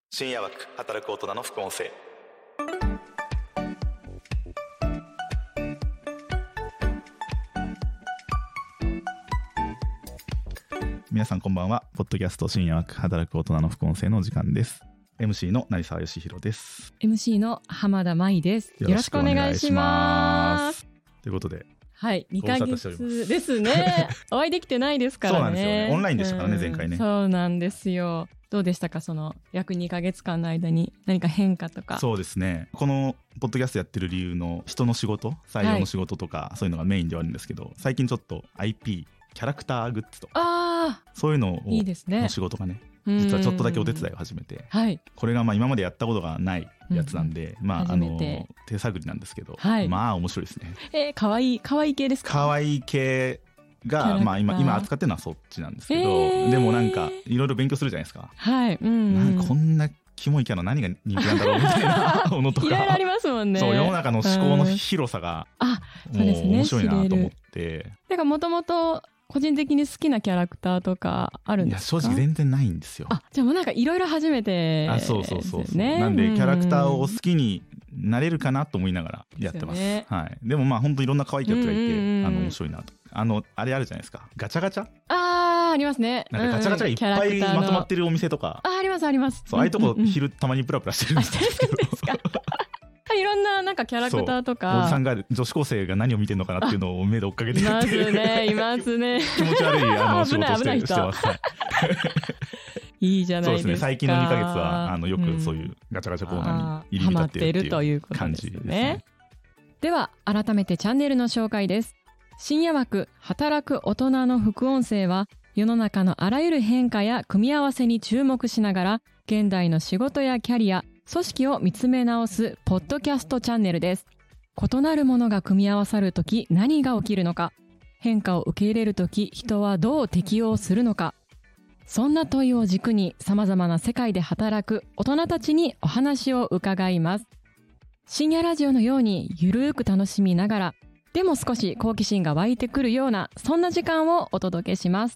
深夜枠働く大人の副音声。皆さんこんばんは。ポッドキャスト深夜枠働く大人の副音声のお時間です。 MC の成沢義弘です。 MC の浜田舞です。よろしくお願いします。 ということで、 はい、2ヶ月ですね。お会いできてないですからね。 そうなんですよね。オンラインでしたからね、前回ね。 そうなんですよ。どうでしたか、その約2ヶ月間の間に何か変化とか。 そうですね、このポッドキャストやってる理由の人の仕事、採用の仕事とか、そういうのがメインではあるんですけど、最近ちょっと IP キャラクターグッズとかそういうのをいいですね、 の仕事がね、実はちょっとだけお手伝いを始めて、 はい、 これがまあ今までやったことがないやつなんで、まあ手探りなんですけど、はい、まあ面白いですね。 かわいい系ですか？ かわいい系が、まあ、今扱ってるのはそっちなんですけど、でもなんかいろいろ勉強するじゃないですか。 はい、 なんかこんなキモいキャラ何が人気なんだろうみたいなものとかいろいろありますもんね。 そう、世の中の思考の広さがもう面白いなと思って。 なんかもともと個人的に好きなキャラクターとかあるんですか？ いや正直全然ないんですよ。 じゃあもうなんかいろいろ初めてですよね。 そうなんでキャラクターを好きになれるかなと思いながらやってます。はい。でもまあ本当いろんな可愛いキャラクターがいて、面白いなと。あれあるじゃないですか、ガチャガチャ。 ありますね。 なんかガチャガチャがいっぱいまとまってるお店とか。 ありますあります。 そう、ああいうとこ昼たまにプラプラしてるんですけど。 いろんななんかキャラクターとか、 おじさんが女子高生が何を見てるのかなっていうのを目で追っかけてるっていう。 いますね。 気持ち悪い仕事してます。 いいじゃないですか。 そうですね。最近の2ヶ月はよくそういうガチャガチャコーナーに入り浸っているという感じですね。 では改めてチャンネルの紹介です。深夜枠働く大人の副音声は、世の中のあらゆる変化や組み合わせに注目しながら、現代の仕事やキャリア、組織を見つめ直すポッドキャストチャンネルです。異なるものが組み合わさるとき何が起きるのか、変化を受け入れるとき人はどう適応するのか、そんな問いを軸に様々な世界で働く大人たちにお話を伺います。深夜ラジオのようにゆるーく楽しみながら、でも少し好奇心が湧いてくるような、そんな時間をお届けします。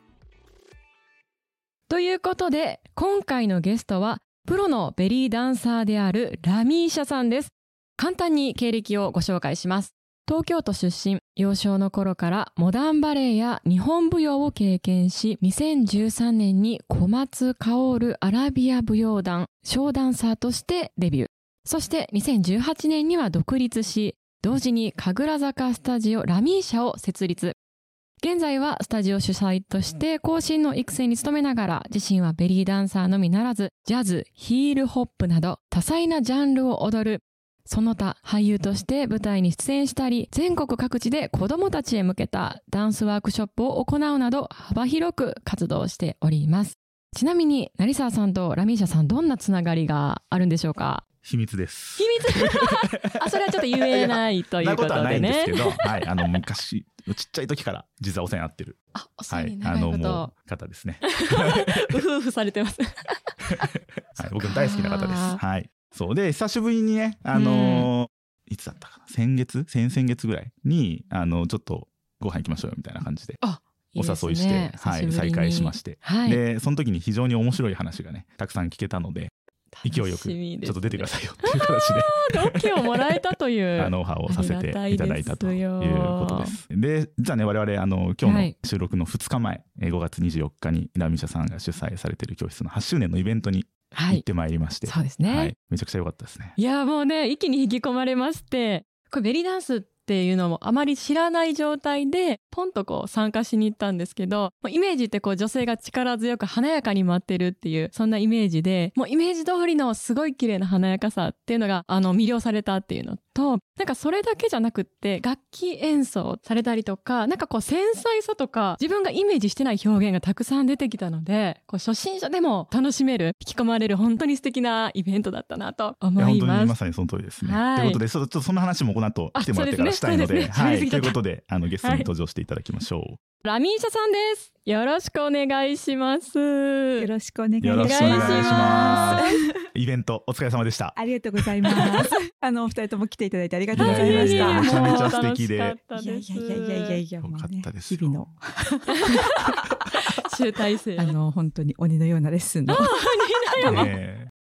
ということで、今回のゲストはプロのベリーダンサーであるラミーシャさんです。簡単に経歴をご紹介します。東京都出身、幼少の頃からモダンバレエや日本舞踊を経験し、2013年に小松薫アラビア舞踊団ショーダンサーとしてデビュー。そして2018年には独立し、同時に神楽坂スタジオラミーシャを設立。現在はスタジオ主催として後進の育成に努めながら、自身はベリーダンサーのみならず、ジャズ、ヒールホップなど多彩なジャンルを踊る。その他俳優として舞台に出演したり、全国各地で子どもたちへ向けたダンスワークショップを行うなど幅広く活動しております。ちなみに成沢さんとラミーシャさん、どんなつながりがあるんでしょうか？ 秘密です。 秘密それはちょっと言えないということでね。そんなことはないんですけど、 はい、昔ちっちゃい時から実はお世話になってる、 お世話になる方ですね。 うふうふされてます。 はい、僕の大好きな方です。はい。そうで、久しぶりにね、いつだったかな、先々月ぐらいにちょっとご飯行きましょうよみたいな感じでお誘いして、はい、再会しまして、でその時に非常に面白い話がねたくさん聞けたので、勢いよくちょっと出てくださいよっていう形で OK をもらえたというオファーをさせていただいたということです。で、じゃあね、我々今日の収録の2日前、5月24日にラミーシャさんが主催されている教室の8周年のイベントに行ってまいりまして、 そうですね、 はい、めちゃくちゃ良かったですね。 いやもうね、一気に引き込まれまして、これベリーダンスっていうのもあまり知らない状態でポンとこう参加しに行ったんですけど、イメージってこう女性が力強く華やかに舞ってるっていう、そんなイメージで、もうイメージ通りのすごい綺麗な華やかさっていうのが魅了されたっていうのと、なんかそれだけじゃなくって楽器演奏されたりとか、なんかこう繊細さとか自分がイメージしてない表現がたくさん出てきたので、こう初心者でも楽しめる、引き込まれる本当に素敵なイベントだったなと思います。 本当にまさにその通りですね。ということで、ちょっとそんな話もこの後来てもらってからしたいので、はい、ということでゲストに登場していただきましょう。 ラミーシャさんです。よろしくお願いします。 よろしくお願いします。 よろしくお願いします。イベントお疲れ様でした。 ありがとうございます。お二人とも来ていただいてありがとうございました。 めちゃめちゃ素敵で。 いやいやよかったですよ。 日々の集大成。 本当に鬼のようなレッスンの。 鬼のような。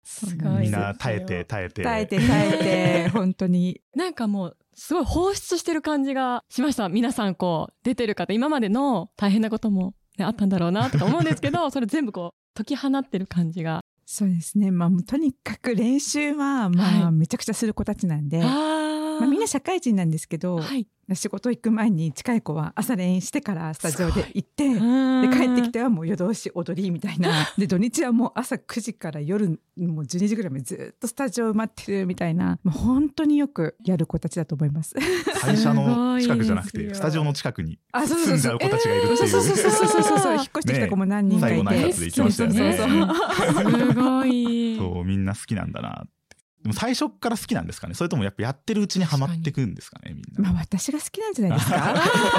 すごいみんな耐えて本当になんかもうすごい放出してる感じがしました。皆さんこう出てる方、今までの大変なことも、ね、あったんだろうなとか思うんですけどそれ全部こう解き放ってる感じが。 そうですね、もうとにかく練習はめちゃくちゃする子たちなんで、みんな社会人なんですけど、仕事行く前に近い子は朝練してからスタジオで行ってで帰ってきてはもう夜通し踊りみたいなで土日はもう朝9時から夜もう12時ぐらいまでずっとスタジオ埋まってるみたいな、もう本当によくやる子たちだと思います。 会社の近くじゃなくてスタジオの近くに住んじゃう子たちがいるっていう、 そう引っ越してきた子も何人かいて、 最後の挨拶で言ってましたよね。 すごいそう、みんな好きなんだなって。でも最初から好きなんですかね。それともやっぱやってるうちにハマってくんですかね、みんな。 私が好きなんじゃないですか。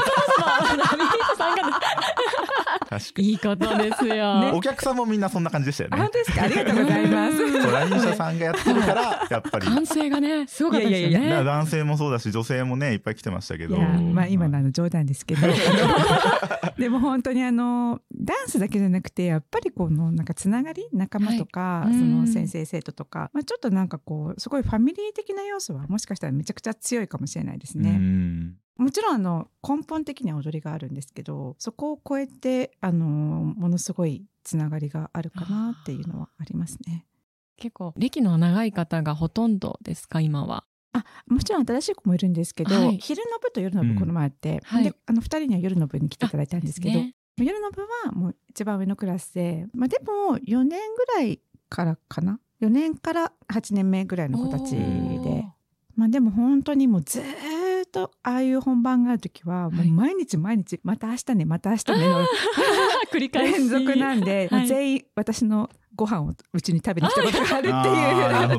確かにいいことですよ、 ね、お客さんもみんなそんな感じでしたよね。 本当ですか、ありがとうございます。 ラミーシャさんがやってるからやっぱり歓声がねすごかったですよね。 男性もそうだし女性もねいっぱい来てましたけど、 今の冗談ですけどでも本当にダンスだけじゃなくてやっぱりこのなんかつながり、仲間とか、その先生生徒とか、ちょっとなんかこうすごいファミリー的な要素はもしかしたらめちゃくちゃ強いかもしれないですね。もちろん根本的には踊りがあるんですけど、そこを超えてものすごいつながりがあるかなっていうのはありますね。 結構歴の長い方がほとんどですか今は。 もちろん新しい子もいるんですけど、昼の部と夜の部この前あって、で2人には夜の部に来ていただいたんですけど、夜の部はもう一番上のクラスで、でも4年ぐらいからかな、4年から8年目ぐらいの子たちで、でも本当にもうずっとああいう本番がある時はもう毎日また明日ねまた明日ねの繰り返し連続なんで、全員私のご飯をうちに食べに来たことがあるっていう、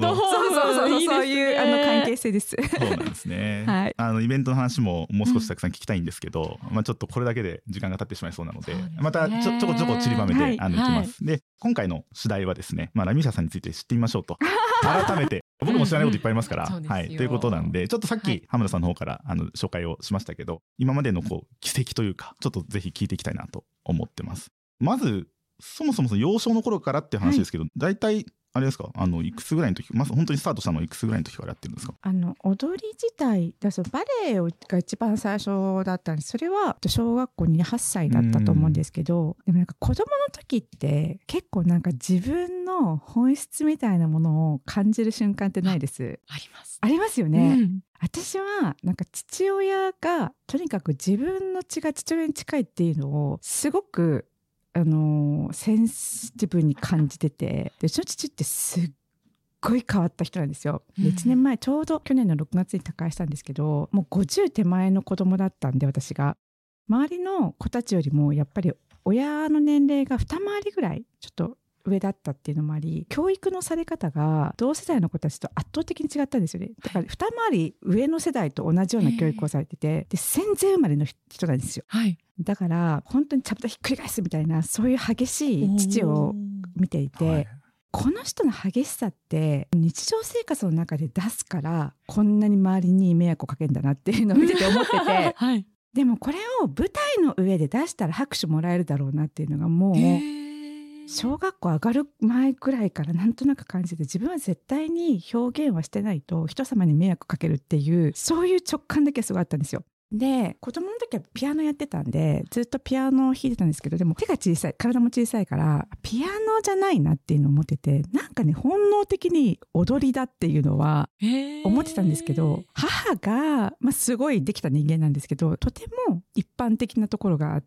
そういう関係性です。 そうなんですね。イベントの話ももう少したくさん聞きたいんですけど、ちょっとこれだけで時間が経ってしまいそうなので、またちょこちょこ散りばめていきます。で今回の主題はですね、ラミーシャさんについて知ってみましょうと改めて僕も知らないこといっぱいありますから、ということなんで、ちょっとさっき浜田さんの方から紹介をしましたけど、今までの軌跡というかちょっとぜひ聞いていきたいなと思ってます。まずそもそも幼少の頃からっていう話ですけど、大体あれですか、いくつぐらいの時、本当にスタートしたのはいくつぐらいの時からやってるんですか？ 踊り自体だとバレエが一番最初だったんです。それは小学校に8歳だったと思うんですけど、でもなんか子供の時って結構なんか自分の本質みたいなものを感じる瞬間ってないです？ありますよね。私はなんか父親がとにかく自分の血が父親に近いっていうのをすごくセンシティブに感じてて、でうちの父ってすっごい変わった人なんですよ。で1年前ちょうど去年の6月に他界したんですけど、もう50手前の子供だったんで、私が周りの子たちよりもやっぱり親の年齢が2回りぐらいちょっと上だったっていうのもあり、教育のされ方が同世代の子たちと圧倒的に違ったんですよね。だから2回り上の世代と同じような教育をされてて、で戦前生まれの人なんですよ。だから本当にちゃぶ台ひっくり返すみたいな、そういう激しい父を見ていて、この人の激しさって日常生活の中で出すからこんなに周りに迷惑をかけるんだなっていうのを見てて思ってて、でもこれを舞台の上で出したら拍手もらえるだろうなっていうのがもう小学校上がる前くらいからなんとなく感じて、自分は絶対に表現はしてないと人様に迷惑かけるっていう、そういう直感だけはすごいあったんですよ。で子供の時はピアノやってたんでずっとピアノを弾いてたんですけど、でも手が小さい、体も小さいからピアノじゃないなっていうのを思ってて、なんかね本能的に踊りだっていうのは思ってたんですけど、母が、すごいできた人間なんですけど、とても一般的なところがあって、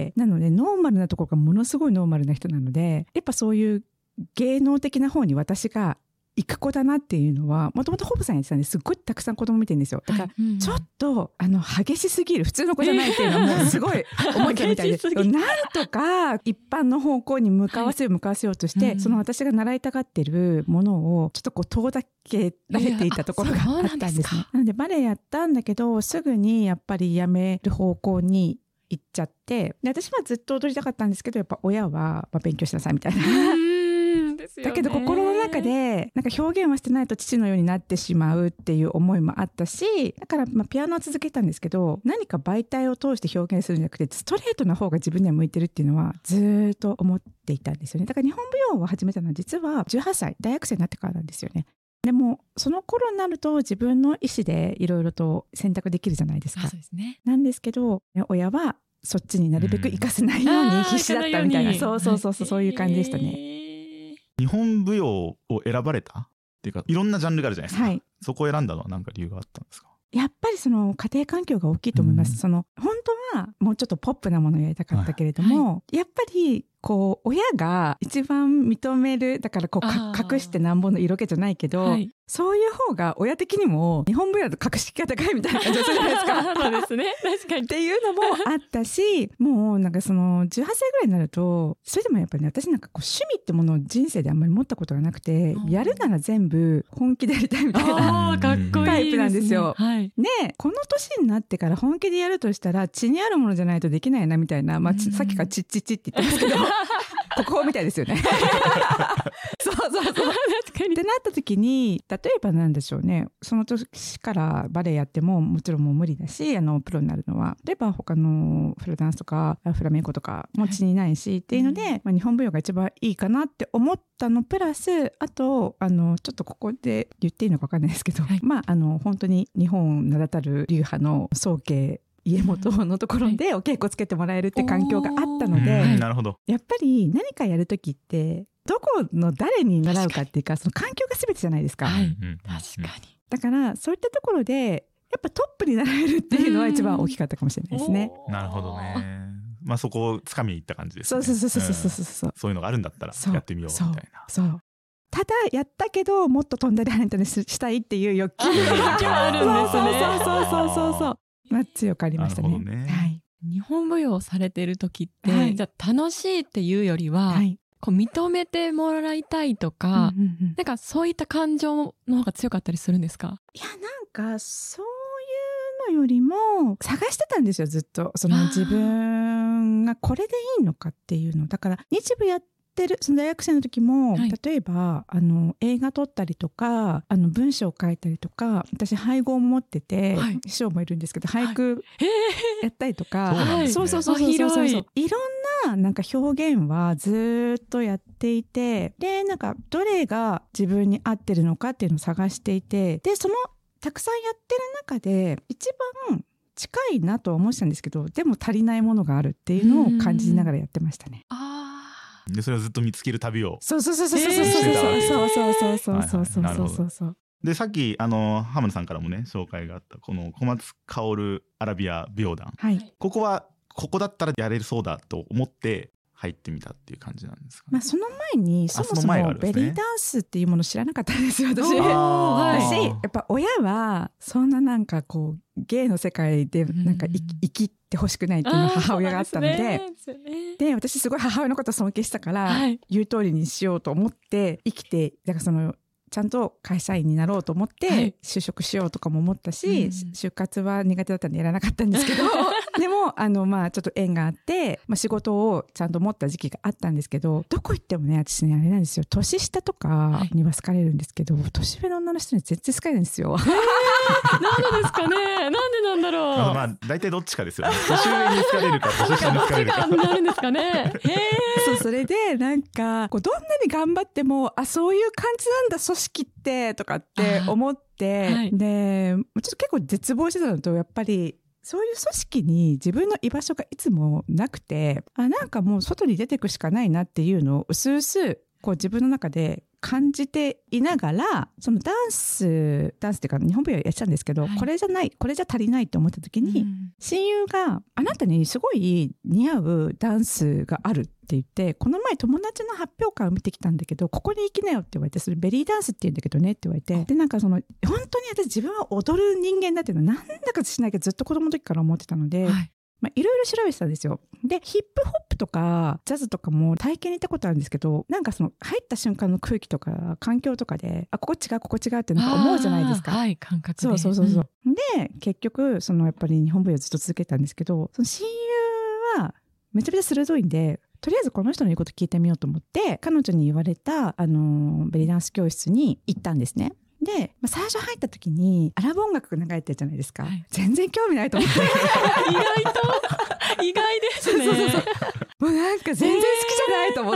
なのでノーマルなところがものすごいノーマルな人なので、やっぱそういう芸能的な方に私が行く子だなっていうのはもともとホブさんやってたんですっごいたくさん子供見てるんですよ。だからちょっと激しすぎる、普通の子じゃないっていうのはもうすごい思ったみたいでなんとか一般の方向に向かわせようとして、その私が習いたがってるものをちょっと遠ざけられていたところがあったんですね。なのでバレエやったんだけどすぐにやっぱりやめる方向に行っちゃって、で私はずっと踊りたかったんですけど、やっぱ親は勉強しなさいみたいなだけど心の中中でなんか表現はしてないと父のようになってしまうっていう思いもあったし、だからピアノを続けたんですけど、何か媒体を通して表現するんじゃなくてストレートな方が自分には向いてるっていうのはずっと思っていたんですよね。だから日本舞踊を始めたのは実は18歳大学生になってからなんですよね。でもその頃になると自分の意思でいろいろと選択できるじゃないですか。 そうですね。 なんですけど親はそっちになるべく生かせないように必死だったみたいな、そういう感じでしたね。 日本舞踊を選ばれたっていうか、いろんなジャンルがあるじゃないですか、はい、そこを選んだのは何か理由があったんですか？ やっぱりその家庭環境が大きいと思います。その本当はもうちょっとポップなものをやりたかったけれども、はい、やっぱりこう親が一番認める、だからこう隠してなんぼの色気じゃないけど、はい、そういう方が親的にも日本舞踊と格式が高いみたいな感じがするじゃないですか。 そうですね、確かにっていうのもあったし、もうなんかその18歳ぐらいになると、それでもやっぱり、ね、私なんかこう趣味ってものを人生であんまり持ったことがなくて、やるなら全部本気でやりたいみたいなタイプなんですよ。はい、ね、この年になってから本気でやるとしたら血にあるものじゃないとできないなみたいな、さっきからチッチッチって言ってますけど国宝みたいですよね。そう確かにってなった時に、例えばなんでしょうね、その年からバレエやってももちろんもう無理だし、プロになるのは例えば他のフラダンスとかフラメンコとかも血にないしっていうので、日本舞踊が一番いいかなって思ったのプラス、あとちょっとここで言っていいのか分かんないですけど、はい、本当に日本名だたる流派の宗家家元のところでお稽古つけてもらえるって環境があったので、 なるほど。やっぱり何かやるときってどこの誰に習うかっていうか、その環境が全てじゃないですか。 はい、確かに。 だからそういったところでやっぱトップになられるっていうのは一番大きかったかもしれないですね。 なるほどね。そこをつかみに行った感じですね。 そういうのがあるんだったらやってみようみたいな。 そうただやったけどもっと飛んだり跳ねたりしたいっていう欲求があるんですね。 そう強くありましたね。はい、 日本舞踊をされている時って、はい、じゃあ楽しいっていうよりは、はい、こう認めてもらいたいとか、なんかそういった感情の方が強かったりするんですか？ いや、なんかそういうのよりも探してたんですよ、ずっと。その自分がこれでいいのかっていうのだから、日舞やってその大学生の時も、はい、例えば映画撮ったりとか文章を書いたりとか、私俳句を持ってて、はい、師匠もいるんですけど俳句やったりとか、 はい、 そういろんななんか表現はずっとやっていて、でなんかどれが自分に合ってるのかっていうのを探していて、でそのたくさんやってる中で一番近いなとは思ってたんですけど、でも足りないものがあるっていうのを感じながらやってましたね。 でそれをずっと見つける旅をそうでさっき浜野さんからもね紹介があったこの小松薫アラビア舞踊団、はい、ここだったらやれるそうだと思って入ってみたっていう感じなんですかね。 その前にそもそもベリーダンスっていうもの知らなかったんですよ、私。やっぱ親はそんななんかこう芸の世界でなんか生きてほしくないっていうのは母親があったので、私すごい母親のことを尊敬したから、はい、言う通りにしようと思って生きて、だからそのちゃんと会社員になろうと思って就職しようとかも思ったし、就活は苦手だったんでやらなかったんですけどでもちょっと縁があって、仕事をちゃんと持った時期があったんですけど、どこ行ってもね、私ねあれなんですよ、年下とかには好かれるんですけど、年上の女の人に全然好かれないんですよ。 なんでですかね。なんでなんだろう。 大体どっちかですよね。年上に好かれるか年下に好かれるか。 なるんですかね。 それでなんかこうどんなに頑張ってもそういう感じなんだ組織ってとかって思って、はい、でちょっと結構絶望してたのと、やっぱりそういう組織に自分の居場所がいつもなくて、なんかもう外に出ていくしかないなっていうのをうすうすこう自分の中で感じていながら、そのダンスっていうか日本舞踊やってたんですけど、はい、これじゃ足りないって思った時に、親友があなたにすごい似合うダンスがあるって言って、この前友達の発表会を見てきたんだけどここに行きなよって言われて、それベリーダンスって言うんだけどねって言われて、でなんかその本当に私自分は踊る人間だっていうのはなんだかしないけどずっと子供の時から思ってたので、はい、いろいろ調べてたんですよ。でヒップホップとかジャズとかも体験に行ったことあるんですけど、なんかその入った瞬間の空気とか環境とかでここ違うってなんか思うじゃないですか。 はい、感覚で。 そう、で結局そのやっぱり日本舞踊ずっと続けたんですけど、その親友はめちゃめちゃ鋭いんで、 とりあえずこの人の言うこと聞いてみようと思って彼女に言われたベリーダンス教室に行ったんですね。で、最初入った時にアラブ音楽が流れてるじゃないですか、はい、全然興味ないと思って意外ですね。 そうもうなんか全然好きじゃないと思って、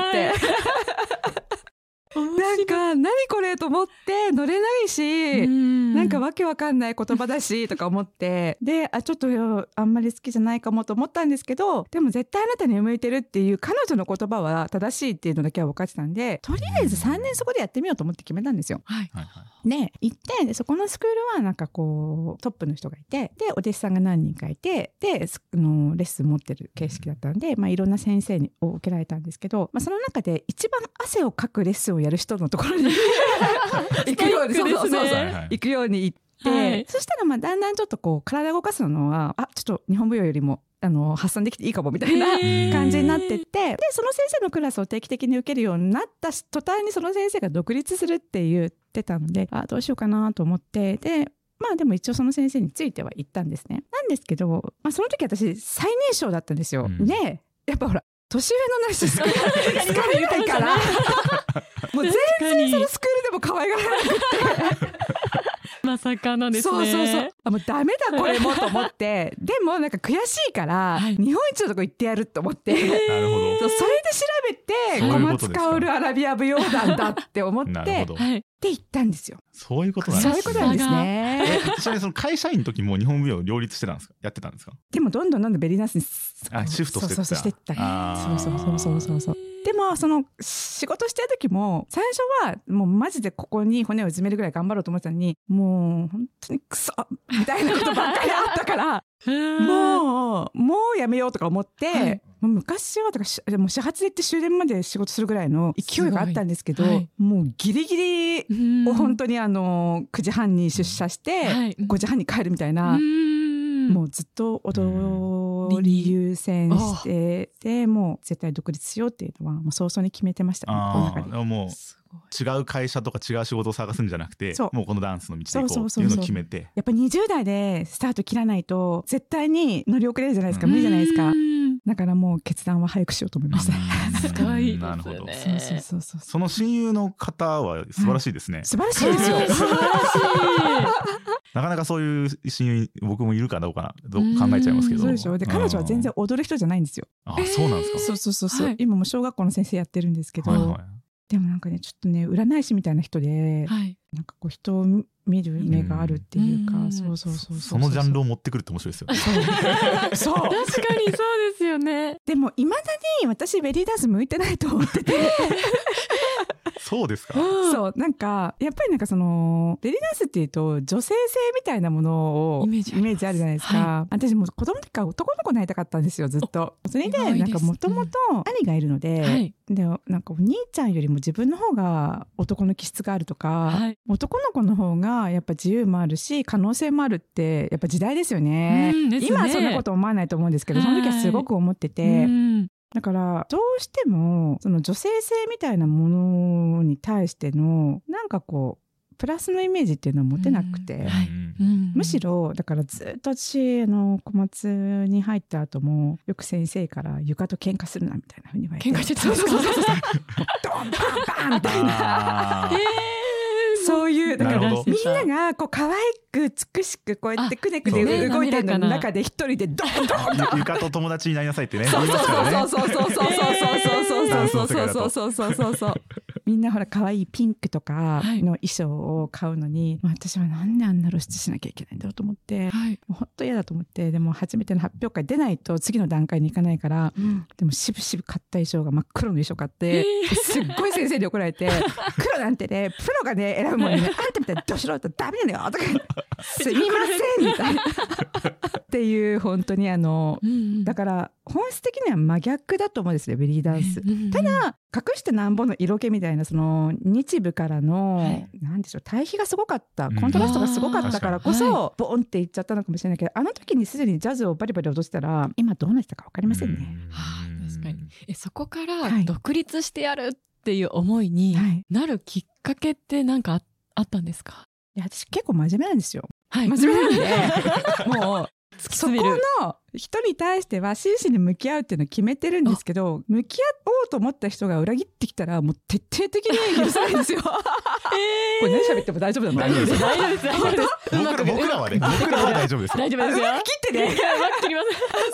なんか何これと思って乗れないし、なんかわけわかんない言葉だしとか思ってでちょっとあんまり好きじゃないかもと思ったんですけど、でも絶対あなたに向いてるっていう彼女の言葉は正しいっていうのだけは分かってたんで、とりあえず3年そこでやってみようと思って決めたんですよ。 はい、 で行ってでそこのスクールはなんかこうトップの人がいてでお弟子さんが何人かいてでレッスン持ってる形式だったんで、いろんな先生を受けられたんですけど、その中で一番汗をかくレッスンをやる人のところに行くように行くように行って、はい、そしたらだんだんちょっとこう体動かすのはちょっと日本舞踊よりも発散できていいかもみたいな感じになってって、でその先生のクラスを定期的に受けるようになった途端にその先生が独立するって言ってたのでどうしようかなと思ってでも一応その先生については行ったんですね。なんですけど、その時私最年少だったんですよ、でやっぱほら年上のナシスクールみたいからもう全然そのスクールでも可愛がられなくてまさかのですね。 そうもうダメだこれもと思ってでもなんか悔しいから、日本一のとこ行ってやると思って、なるほどそれで調べて小松薫アラビア舞踊団だって思ってで行ったんですよ。 そういうことなんですね。 そういうことなんですね。 ちなみにその会社員の時も日本舞踊を両立してたんですか？やってたんですか？ でもどんどんベリーダンスにシフトしてった。 してった。そうでもその仕事してる時も最初はもうマジでここに骨をうずめるぐらい頑張ろうと思ってたのにもう本当にクソみたいなことばっかりあったからもうやめようとか思って、もう昔はもう始発で行って終電まで仕事するぐらいの勢いがあったんですけど、もうギリギリ本当に9時半に出社して5時半に帰るみたいな、もうずっと踊り優先してでもう絶対独立しようっていうのはもう早々に決めてましたね。 もう違う会社とか違う仕事を探すんじゃなくてもうこのダンスの道で行こうっていうのを決めて、やっぱ20代でスタート切らないと絶対に乗り遅れるじゃないですか。無理じゃないですか。だからもう決断は早くしようと思いました。 すごいですね。 なるほど。その親友の方は素晴らしいですね。 素晴らしいですよ。 素晴らしい。 なかなかそういう親友僕もいるかどうかなと考えちゃいますけど。 そうでしょ。で彼女は全然踊る人じゃないんですよ。 そうなんですか。 そう、今も小学校の先生やってるんですけど、でもなんかねちょっとね占い師みたいな人で、なんかこう人を見る目があるっていうか、 そのジャンルを持ってくるって面白いですよね。 そう確かにそうですよね。 でもいまだに私ベリーダンス向いてないと思っててそうですか。 そうなんかやっぱりなんかそのベリーダンスっていうと女性性みたいなものをイメージあるじゃないですか、私もう子供の時から男の子になりたかったんですよずっと。それでなんかもともと兄がいるので、でなんかお兄ちゃんよりも自分の方が男の気質があるとか、男の子の方がやっぱ自由もあるし可能性もあるってやっぱ時代ですよね。今はそんなこと思わないと思うんですけど、その時はすごく思ってて、だからどうしてもその女性性みたいなものに対してのなんかこうプラスのイメージっていうのは持てなくて、むしろだからずっと私小松に入った後もよく先生から床と喧嘩するなみたいな風に言われて、 喧嘩してたドンパンパンみたいなそういうだからみんながこう可愛く美しくこうやってくねくね動いてるの中で一人でドンドンと床と友達になりなさいってね。 そうみんなほら可愛いピンクとかの衣装を買うのに、私はなんであんな露出しなきゃいけないんだろうと思って、もう本当嫌だと思って、でも初めての発表会出ないと次の段階に行かないから、でもしぶしぶ買った衣装が真っ黒の衣装買って、すっごい先生に怒られて黒なんてねプロがね選ぶもんにねあんたみたいにどしろとダメなのよとかすみませんみたいなっていう本当にだから本質的には真逆だと思うんですよベリーダンス。ただ隠してなんぼの色気みたいなその日舞からの、なんでしょう対比がすごかったコントラストがすごかったからこそ、ボンっていっちゃったのかもしれないけど、あの時にすでにジャズをバリバリ踊ってたら今どうなってたか分かりませんね。 確かにそこから独立してやるっていう思いになるきっかけって何かあったんですか？ いや私結構真面目なんですよ。 真面目なんでもうそこの人に対しては真摯に向き合うっていうのを決めてるんですけど、向き合おうと思った人が裏切ってきたらもう徹底的に許さないんですよ。これ何喋っても大丈夫なの？ 大丈夫です。 大丈夫です。 僕らはね、僕らは大丈夫です。 大丈夫ですよ。 切ってね。 切ります。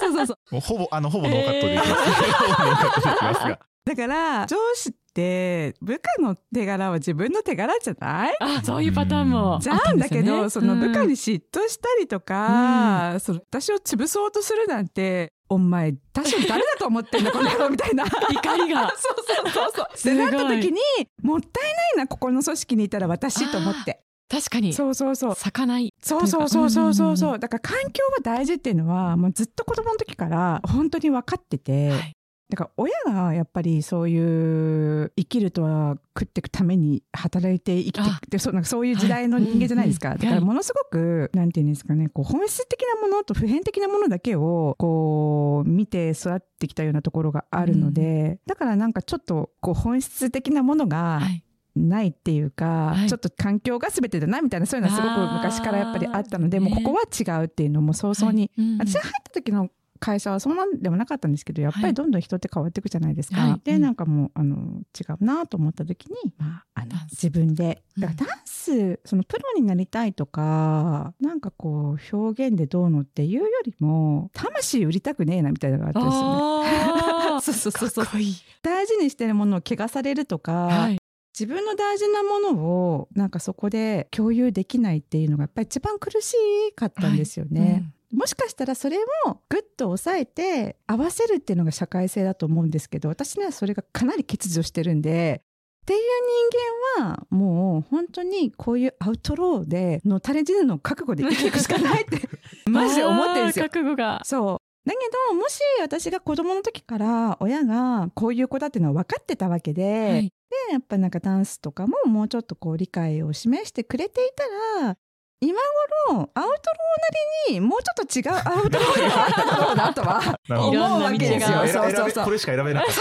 そう。 もうほぼノーカットでいきますが。 だから上司って部下の手柄は自分の手柄じゃない？ そういうパターンもじゃあんだけど、その部下に嫉妬したりとか、私を潰そうとするなんて、お前私を誰だと思ってんだこの野郎みたいな怒りがそうってなった時に、もったいないなここの組織にいたら私と思って。 確かにそう咲かない。 そうだから環境は大事っていうのはもうずっと子供の時から本当に分かってて、だから親がやっぱりそういう生きるとは食っていくために働いて生きていくってそういう時代の人間じゃないですか。だからものすごくなんていうんですかね、こう本質的なものと普遍的なものだけをこう見て育ってきたようなところがあるので、だからなんかちょっとこう本質的なものがないっていうか、ちょっと環境が全てだなみたいな、そういうのはすごく昔からやっぱりあったので、もうここは違うっていうのも早々に、私が入った時の会社はそんなんでもなかったんですけど、やっぱりどんどん人って変わっていくじゃないですか。でなんかもう違うなと思った時に、自分でだからダンス、そのプロになりたいとかなんかこう表現でどうのっていうよりも魂売りたくねえなみたいなのがあったんですよね。そう大事にしてるものを汚されるとか、自分の大事なものをなんかそこで共有できないっていうのがやっぱり一番苦しかったんですよね。もしかしたらそれをグッと抑えて合わせるっていうのが社会性だと思うんですけど、私にはそれがかなり欠如してるんで、っていう人間はもう本当にこういうアウトローでのタレントの覚悟で生きていくしかないってマジで思ってるんですよ。 覚悟が。 そうだけど、もし私が子供の時から親がこういう子だっていうのは分かってたわけで、でやっぱなんかダンスとかももうちょっとこう理解を示してくれていたら、今頃アウトローなりにもうちょっと違うアウトローがあっただろうなとは思うわけですよ。 これしか選べなかった。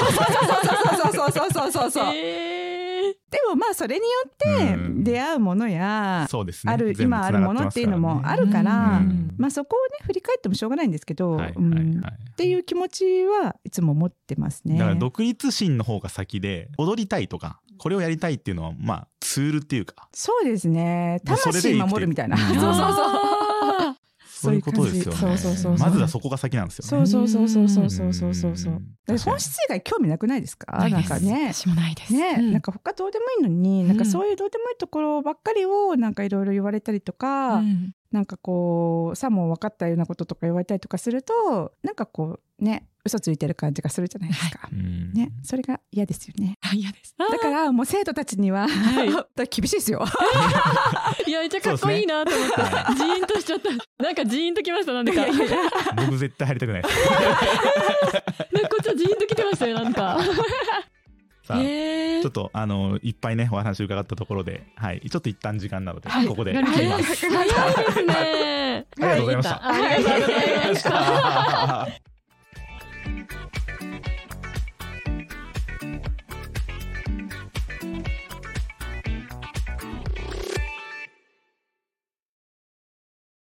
そうでもまあそれによって出会うものや、今あるものっていうのもあるから、まあそこをね振り返ってもしょうがないんですけど、っていう気持ちはいつも持ってますね。 だから独立心の方が先で、踊りたいとかこれをやりたいっていうのはまあツールっていうか、 そうですね、魂守るみたいな、 そういうことですよね。まずはそこが先なんですよね。 本質以外興味なくないですか？なんかね、 私もないですね、なんか他どうでもいいのに、なんかそういうどうでもいいところばっかりをなんかいろいろ言われたりとか、なんかこうさも分かったようなこととか言われたりとかすると、なんかこうね、嘘ついてる感じがするじゃないですか。ね、それが嫌ですよね。 嫌です。 だからもう生徒たちには厳しいですよ。 いやめっちゃかっこいいなと思って、ジーンとしちゃった。なんかジーンときました。なんでか。 僕絶対入りたくないです。 こっちはジーンときてましたよ、なんか。 さあちょっといっぱいねお話伺ったところで、ちょっと一旦時間なのでここで切ります。 早いですね。 ありがとうございました。